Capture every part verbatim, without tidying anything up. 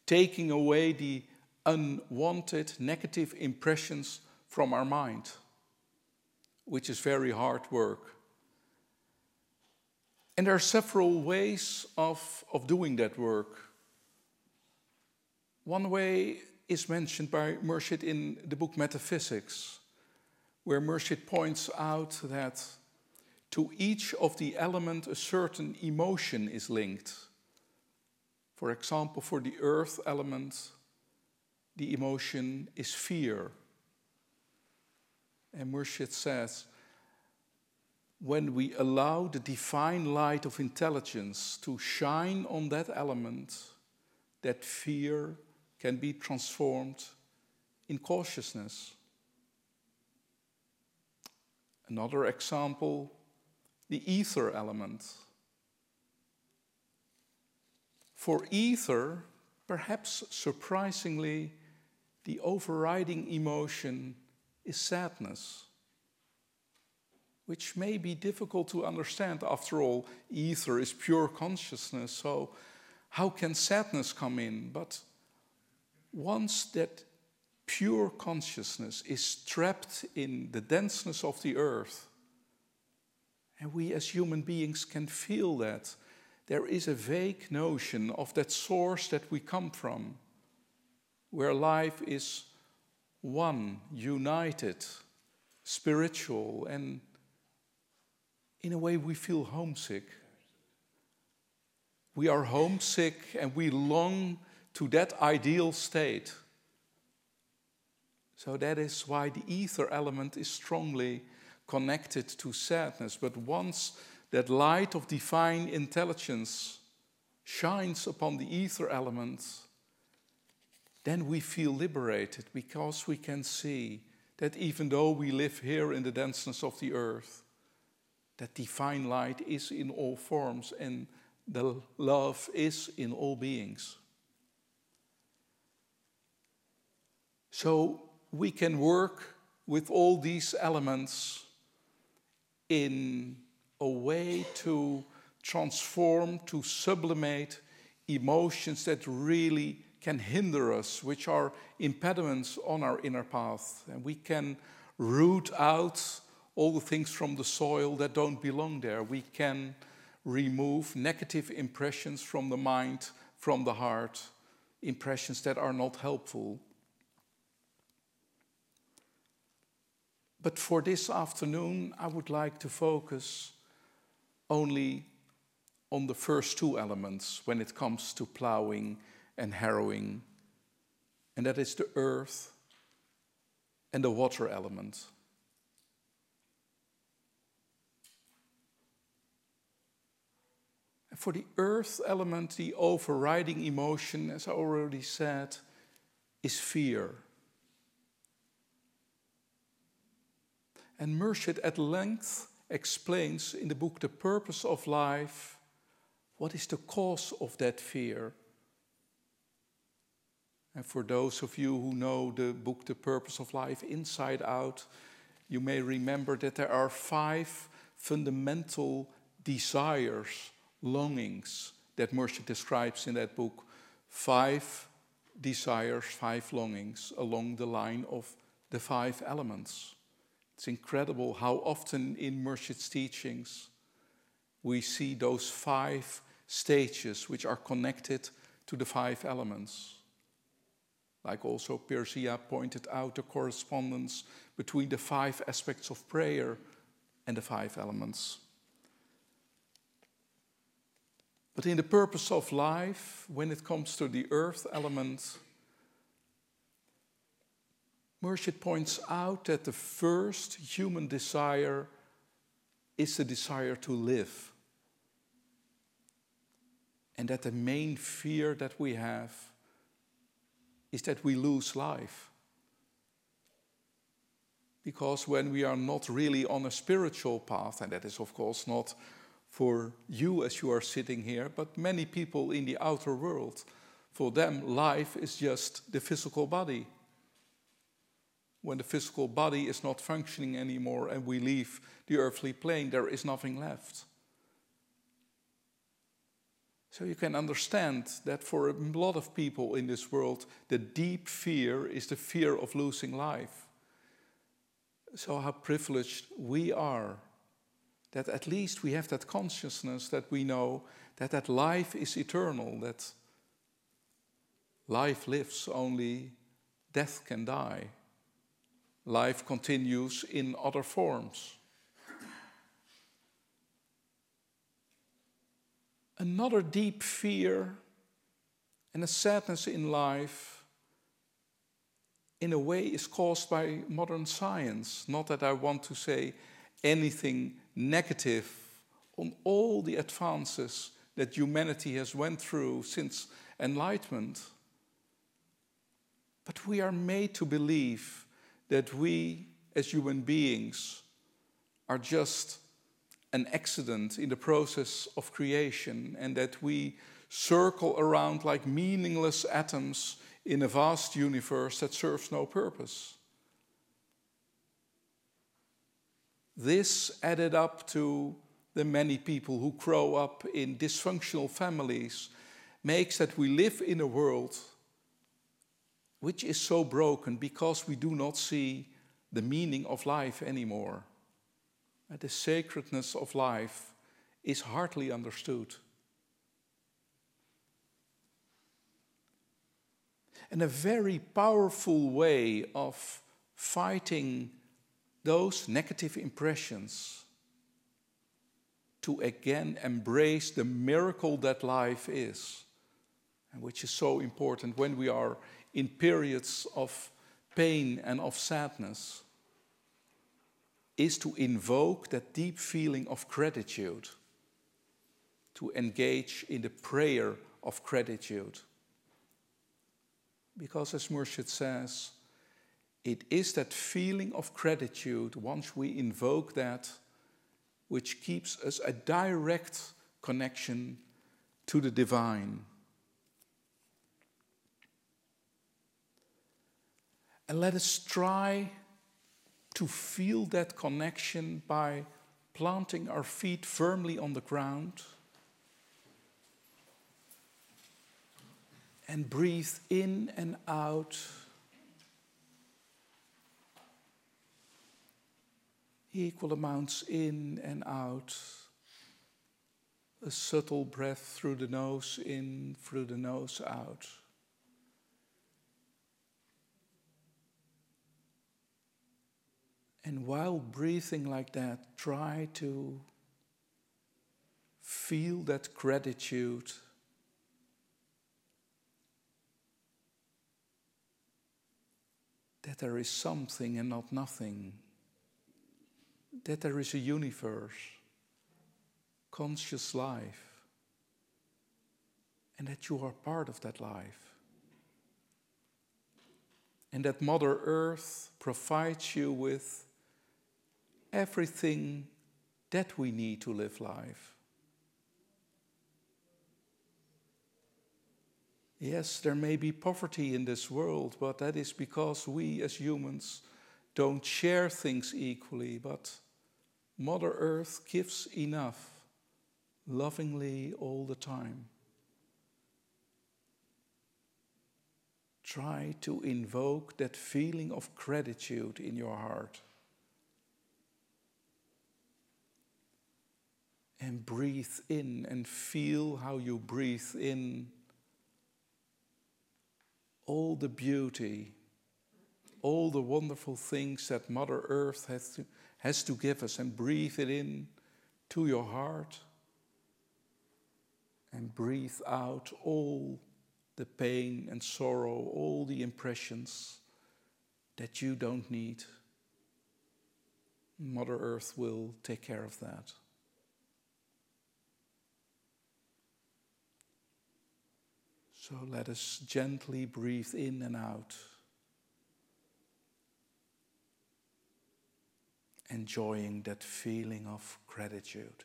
taking away the unwanted negative impressions from our mind, which is very hard work. And there are several ways of, of doing that work. One way is mentioned by Murshid in the book Metaphysics, where Murshid points out that to each of the elements a certain emotion is linked. For example, for the earth element, the emotion is fear. And Murshid says, when we allow the divine light of intelligence to shine on that element, that fear can be transformed in cautiousness. Another example, the ether element. For ether, perhaps surprisingly, the overriding emotion is sadness, which may be difficult to understand. After all, ether is pure consciousness, so how can sadness come in? But once that pure consciousness is trapped in the denseness of the earth, and we as human beings can feel that, there is a vague notion of that source that we come from, where life is one, united, spiritual, and in a way we feel homesick. We are homesick and we long to that ideal state. So that is why the ether element is strongly connected to sadness. But once that light of divine intelligence shines upon the ether element, then we feel liberated, because we can see that even though we live here in the denseness of the earth, that divine light is in all forms and the love is in all beings. So we can work with all these elements in a way to transform, to sublimate emotions that really can hinder us, which are impediments on our inner path. And we can root out all the things from the soil that don't belong there. We can remove negative impressions from the mind, from the heart, impressions that are not helpful. But for this afternoon, I would like to focus only on the first two elements when it comes to plowing and harrowing, and that is the earth and the water element. And for the earth element, the overriding emotion, as I already said, is fear. And Murshid at length explains in the book The Purpose of Life what is the cause of that fear. And for those of you who know the book The Purpose of Life inside out, you may remember that there are five fundamental desires, longings, that Murshid describes in that book. Five desires, five longings along the line of the five elements. It's incredible how often in Murshid's teachings we see those five stages which are connected to the five elements. Like also Perzia pointed out the correspondence between the five aspects of prayer and the five elements. But in the purpose of life, when it comes to the earth element, Murshid points out that the first human desire is the desire to live. And that the main fear that we have is that we lose life. Because when we are not really on a spiritual path, and that is of course not for you as you are sitting here, but many people in the outer world, for them life is just the physical body. When the physical body is not functioning anymore and we leave the earthly plane, there is nothing left. So you can understand that for a lot of people in this world, the deep fear is the fear of losing life. So how privileged we are that at least we have that consciousness that we know that that life is eternal, that life lives, only death can die. Life continues in other forms. Another deep fear and a sadness in life, in a way, is caused by modern science. Not that I want to say anything negative on all the advances that humanity has went through since Enlightenment. But we are made to believe that we, as human beings, are just an accident in the process of creation, and that we circle around like meaningless atoms in a vast universe that serves no purpose. This added up to the many people who grow up in dysfunctional families makes that we live in a world which is so broken because we do not see the meaning of life anymore. And the sacredness of life is hardly understood. And a very powerful way of fighting those negative impressions to again embrace the miracle that life is, and which is so important when we are in periods of pain and of sadness, is to invoke that deep feeling of gratitude, to engage in the prayer of gratitude. Because as Murshid says, it is that feeling of gratitude, once we invoke that, which keeps us a direct connection to the divine. And let us try to feel that connection by planting our feet firmly on the ground and breathe in and out. Equal amounts in and out. A subtle breath through the nose in, through the nose out. And while breathing like that, try to feel that gratitude that there is something and not nothing, that there is a universe, conscious life, and that you are part of that life. And that Mother Earth provides you with everything that we need to live life. Yes, there may be poverty in this world, but that is because we as humans don't share things equally. But Mother Earth gives enough, lovingly all the time. Try to invoke that feeling of gratitude in your heart. And breathe in and feel how you breathe in all the beauty, all the wonderful things that Mother Earth has to, has to give us, and breathe it in to your heart and breathe out all the pain and sorrow, all the impressions that you don't need. Mother Earth will take care of that. So let us gently breathe in and out, enjoying that feeling of gratitude.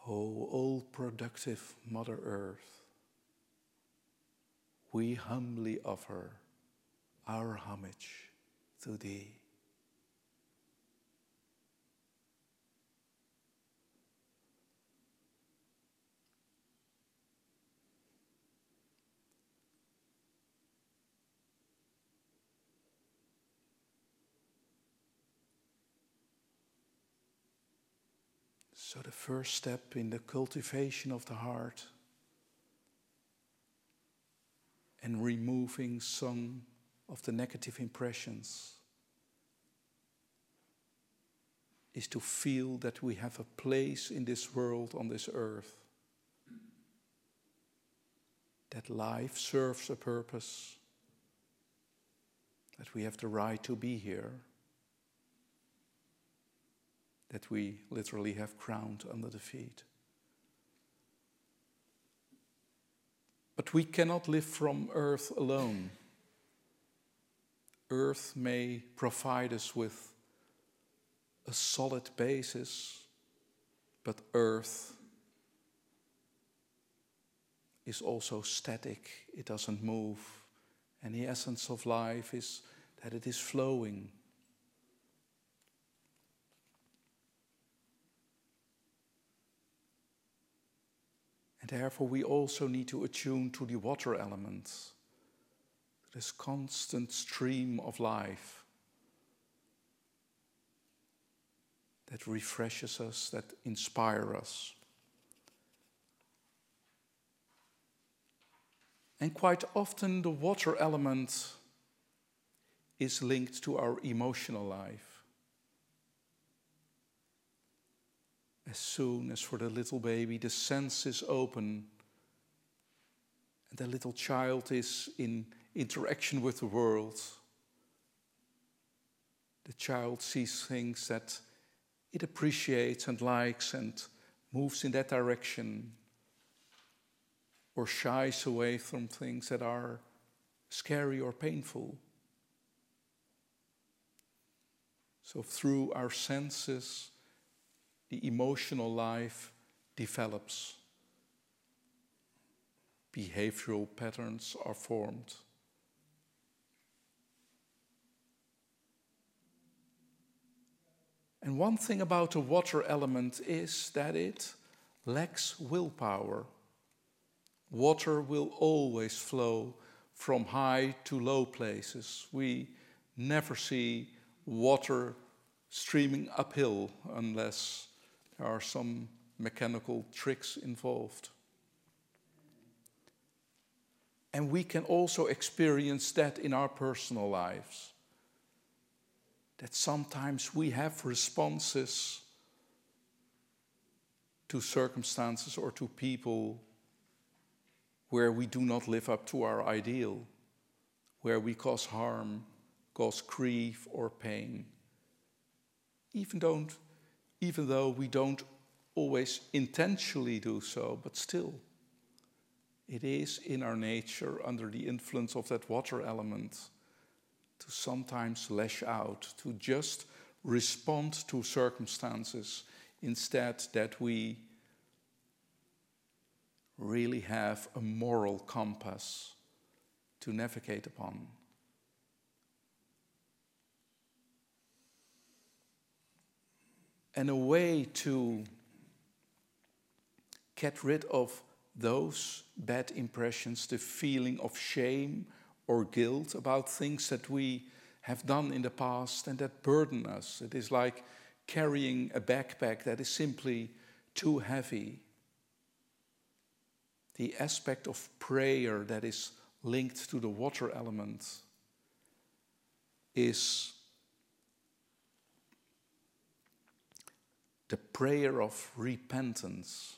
O all-productive Mother Earth, we humbly offer our homage to thee. So the first step in the cultivation of the heart and removing some of the negative impressions is to feel that we have a place in this world, on this earth, that life serves a purpose, that we have the right to be here, that we literally have ground under the feet. But we cannot live from earth alone. Earth may provide us with a solid basis, but earth is also static. It doesn't move. And the essence of life is that it is flowing. And therefore we also need to attune to the water element, this constant stream of life that refreshes us, that inspires us. And quite often the water element is linked to our emotional life. As soon as for the little baby the senses open and the little child is in interaction with the world, the child sees things that it appreciates and likes and moves in that direction, or shies away from things that are scary or painful. So through our senses, the emotional life develops. Behavioral patterns are formed. And one thing about the water element is that it lacks willpower. Water will always flow from high to low places. We never see water streaming uphill unless there are some mechanical tricks involved. And we can also experience that in our personal lives. That sometimes we have responses to circumstances or to people where we do not live up to our ideal, where we cause harm, cause grief or pain. Even don't even though we don't always intentionally do so, but still, it is in our nature, under the influence of that water element, to sometimes lash out, to just respond to circumstances, instead that we really have a moral compass to navigate upon. And a way to get rid of those bad impressions, the feeling of shame or guilt about things that we have done in the past and that burden us. It is like carrying a backpack that is simply too heavy. The aspect of prayer that is linked to the water element is the prayer of repentance.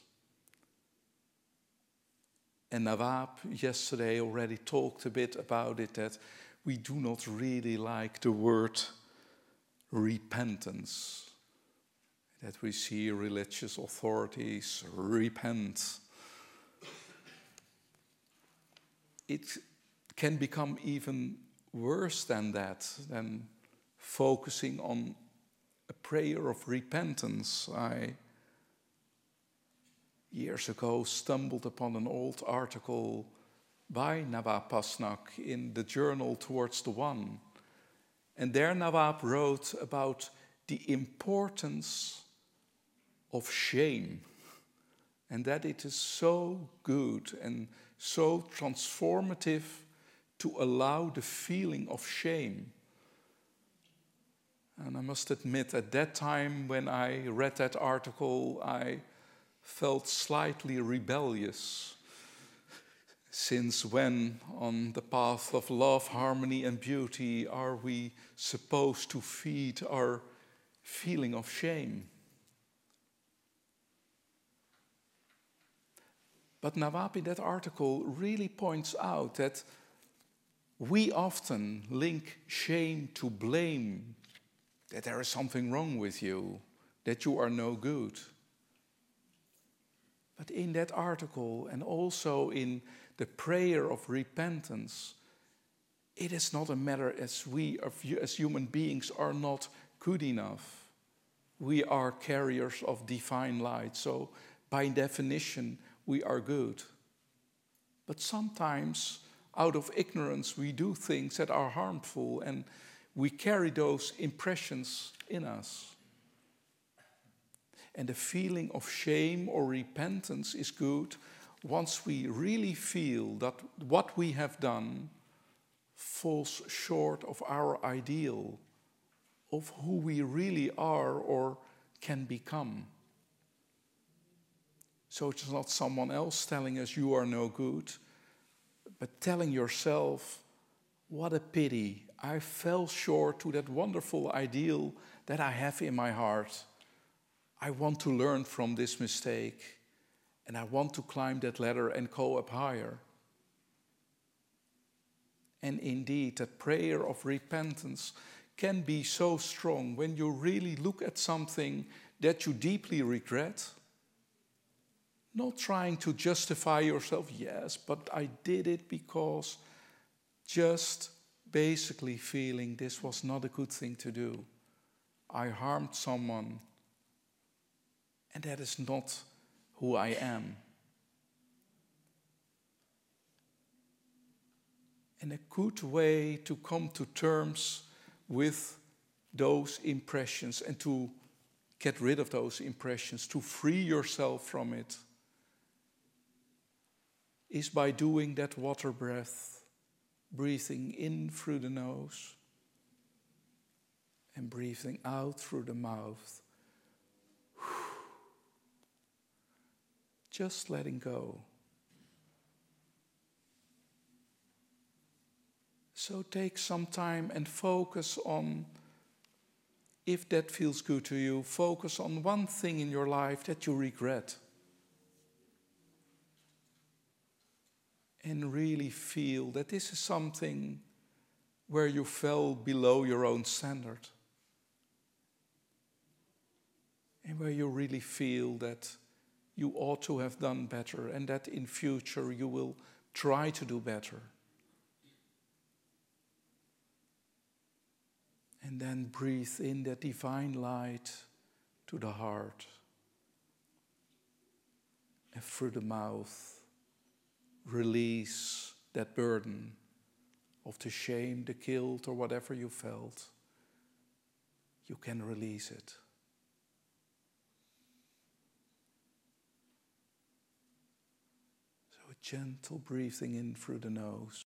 And Nawab yesterday already talked a bit about it, that we do not really like the word repentance. That we see religious authorities repent. It can become even worse than that, than focusing on a prayer of repentance. I years ago stumbled upon an old article by Nawab Pasnak in the journal Towards the One. And there Nawab wrote about the importance of shame, and that it is so good and so transformative to allow the feeling of shame. And I must admit, at that time when I read that article, I felt slightly rebellious. Since when, on the path of love, harmony, and beauty, are we supposed to feed our feeling of shame? But Nawab in that article really points out that we often link shame to blame, that there is something wrong with you, that you are no good. But in that article, and also in the prayer of repentance, it is not a matter as we as human beings are not good enough. We are carriers of divine light, so by definition we are good. But sometimes out of ignorance we do things that are harmful, and we carry those impressions in us. And the feeling of shame or repentance is good once we really feel that what we have done falls short of our ideal, of who we really are or can become. So it's not someone else telling us you are no good, but telling yourself, what a pity, I fell short to that wonderful ideal that I have in my heart. I want to learn from this mistake, and I want to climb that ladder and go up higher. And indeed, that prayer of repentance can be so strong when you really look at something that you deeply regret. Not trying to justify yourself, yes, but I did it because, just basically feeling this was not a good thing to do. I harmed someone, and that is not who I am. And a good way to come to terms with those impressions and to get rid of those impressions, to free yourself from it, is by doing that water breath, breathing in through the nose and breathing out through the mouth. Just letting go. So take some time and focus on, if that feels good to you, focus on one thing in your life that you regret. And really feel that this is something where you fell below your own standard. And where you really feel that you ought to have done better, and that in future you will try to do better. And then breathe in that divine light to the heart. And through the mouth, release that burden of the shame, the guilt, or whatever you felt. You can release it. So a gentle breathing in through the nose.